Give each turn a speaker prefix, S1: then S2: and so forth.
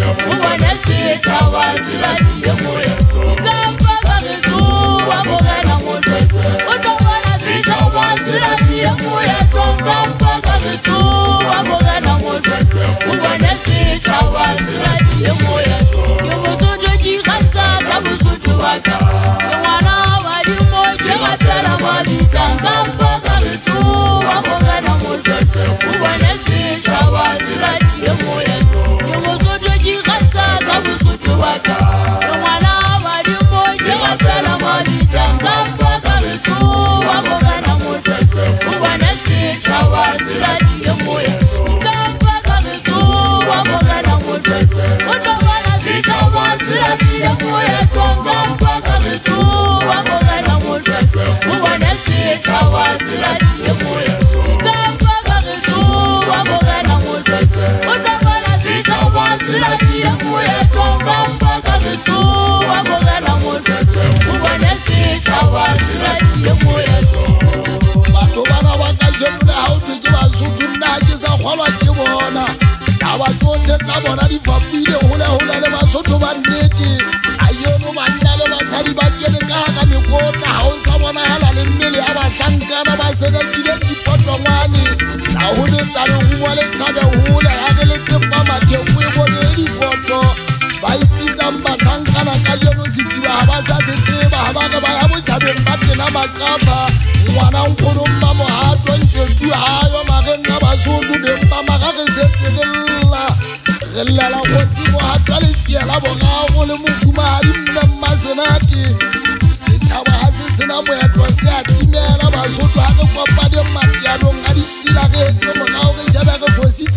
S1: ubone setšhaba se radile moetlo ka mpa ka retlo wa mogena motswetswe o tlo bona setšhaba se radile moetlo ka mpa ka retlo wa mogena motswetswe ubone setšhaba se radile moetlo ke Mosotho ke ikgantsha ka Mosotho wa ka ke ngwana wa dimo ke ratela mabitlang ka mpa ka retlo wa mogena motswetswe ubone setšhaba se radile moetlo ke Mosotho ke ikgantsha ka Mosotho wa ka ke ngwana wa dimo ke ratela mabitlang ka mpa ka retlo wa mogena motswetswe ubone setšhaba se radile moetlo ka mpa ka retlo wa mogena motswetswe o tlo bona setšhaba se radile moetlo ka mpa ka retlo wa mogena motswetswe ubone setšhaba se radile moetlo ka mpa ka retlo wa mogena motswetswe o tlo bona setšhaba se radile moetlo ka mpa ka retlo wa mogena motswetswe ubone setšhaba se radile moetlo
S2: batho bana ba ka jemole ha o tse ba Sotho nna ke sa kgolwa ke bona taba tsohle tsa bona di fapile hole le Basotho ba nnete ayono banna le basadi ba kene ka ga mekotla ha o sa bonahala le mmele ya bahlankana ba senekile dipotlongwane ha ho le tsale ho le tlabe hole ha le tsepa matheko e bone dipotlo ba ipitsa bahlankana ka jeno setiba ha ba sa se tseba ha ba ka ba ya botjhabeng ba tena makapa ngwana nkgono mma mohato ntsetu hayo magenga Basotho beng ba magage setserella re lela go tsimo hato le tiela bogago le mofumahadi mme mmasenate setšhaba ha se sena moetlo se a timela Basotho ha re kopane mateanong a ditsela ge ke mogao re shebe re fosi